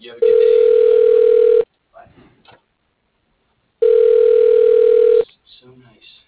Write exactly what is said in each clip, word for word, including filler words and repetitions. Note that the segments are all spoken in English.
You have a good day. Bye. So nice.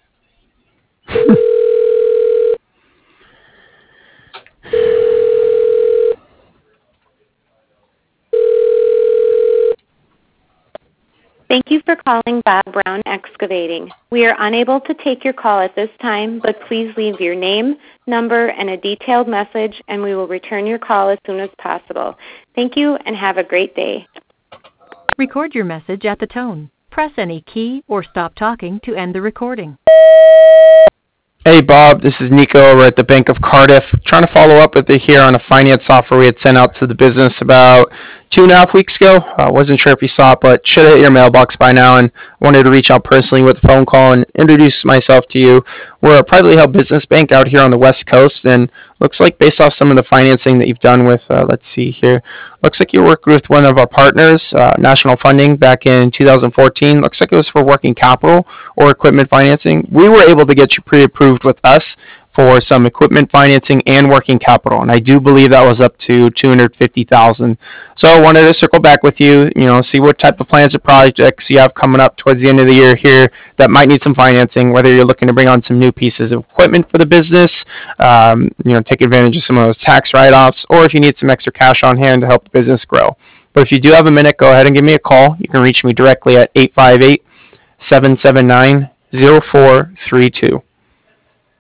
Thank you for calling Bob Brown Excavating. We are unable to take your call at this time, but please leave your name, number, and a detailed message, and we will return your call as soon as possible. Thank you, and have a great day. Record your message at the tone. Press any key or stop talking to end the recording. Hey Bob, this is Nico over at the Bank of Cardiff. Trying to follow up with you here on a finance software we had sent out to the business about two and a half weeks ago. I uh, wasn't sure if you saw it, but should have hit your mailbox by now, and wanted to reach out personally with a phone call and introduce myself to you. We're a privately held business bank out here on the West Coast, and looks like based off some of the financing that you've done with, uh, let's see here, looks like you worked with one of our partners, uh, National Funding, back in two thousand fourteen. Looks like it was for working capital or equipment financing. We were able to get you pre-approved with us for some equipment financing and working capital, and I do believe that was up to two hundred fifty thousand dollars. So I wanted to circle back with you, you know, see what type of plans or projects you have coming up towards the end of the year here that might need some financing, whether you're looking to bring on some new pieces of equipment for the business, um, you know, take advantage of some of those tax write-offs, or if you need some extra cash on hand to help the business grow. But if you do have a minute, go ahead and give me a call. You can reach me directly at eight five eight, seven seven nine, zero four three two.